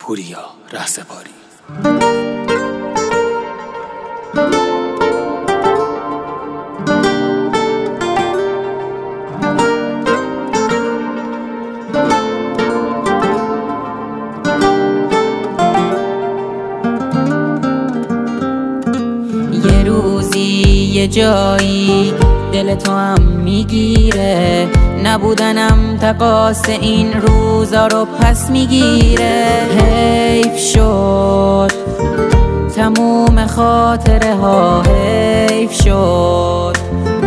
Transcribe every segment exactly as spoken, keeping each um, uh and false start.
پوریا رهسپاری. یه روزی یه جایی دل تو هم میگیره، نبودنم تقاص این روزا رو پس میگیره. حیف شد تموم خاطره ها، حیف شد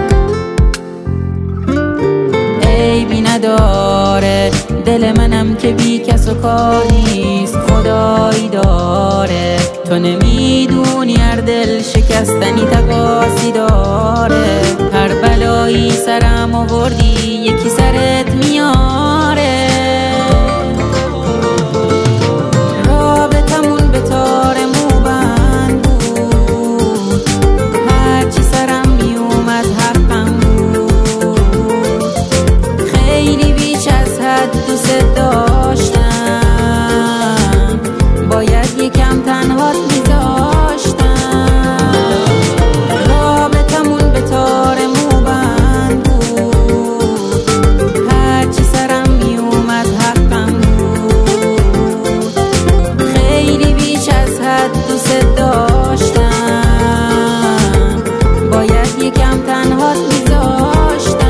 عیبی نداره دل منم که بی کس و کار نیست، خدایی داره. تو نمیدونی هر دل شکستنی تقاصی داره. هر بلایی سرم آوردی یکی سرت میاره. رابطمون به تار موبند بود، هرچی سرم میومد حقم بود. خیلی بیش از حد دوست داشتم، باید یکم تنهات میذاشتم. رابطمون به تار موبند بود، هرچی سرم میومد حقم بود. خیلی بیش از حد دوست داشتم، باید یکم تنهات میذاشتم.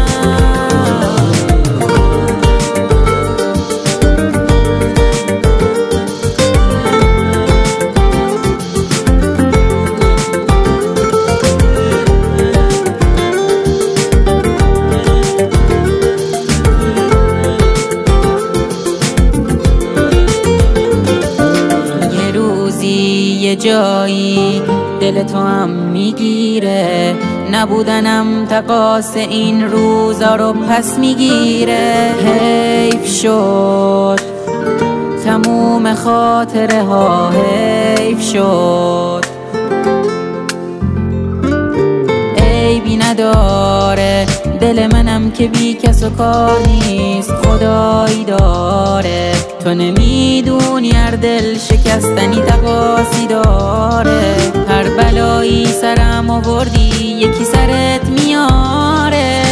یه جایی دل تو هم میگیره، نبودنم تقاص این روزا رو پس میگیره. حیف شد تموم خاطره ها، حیف شد عیبی نداره دل منم که بی کس و کار نیست، خدایی داره. تو نمیدونی هر دل شکستنی تقاصی داره. هر بلایی سرم آوردی یکی سرت میاره.